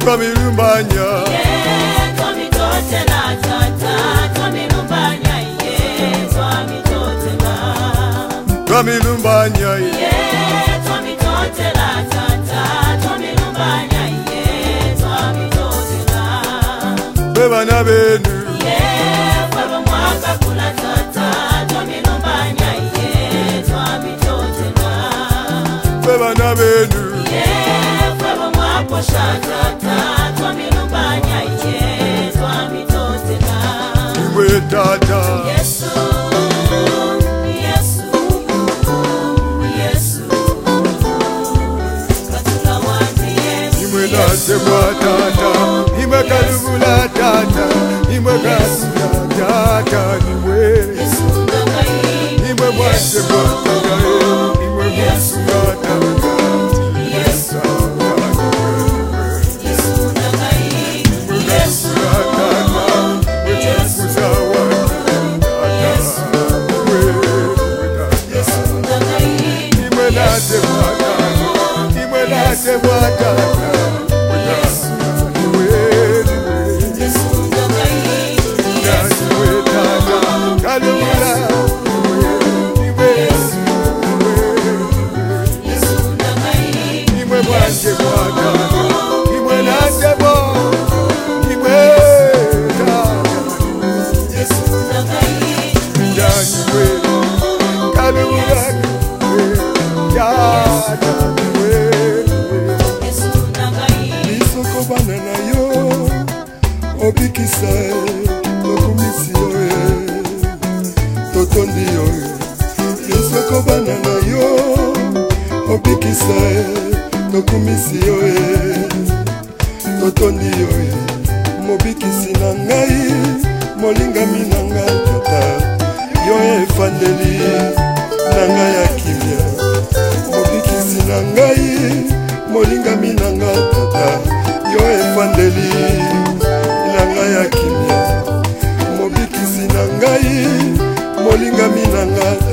Twamilumbanya twamitotela tata twamilumbanya twamitotela Twamilumbanya twamitotela tata twamilumbanya twamitotela Bebana benu kwaba mwaka kula tata twamilumbanya twamitotela Bebana benu kwaba mwaposha tata twamilumbanya twamitotela Imwe tata Yesu Yesu Yesu katula wandie Imwe nase mwa tata Imwe kalubula tata Imwe kasula tata Imwe Yesu ndakai Imwe mwase mwa tata Imwe mwase mwa tata Yesu Yesu ndakai Yesu Yesu ndakai Imwe nase mwa tata Imwe nase mwa tata Yesu ndakai Yesu ndakai Yesu Yesu ndakai Nisokobana na yo obikisa okumisi yo totondi yo nisokobana na yo obikisa okumisi yo totondi yo mobikisi na ngai molingami na ngai tata yo efandeli na ngai ya kimia mobikisi na ngai molingami na ngai tata yo efandeli na ngai ya kimia mobikisi na ngai molingami na ngai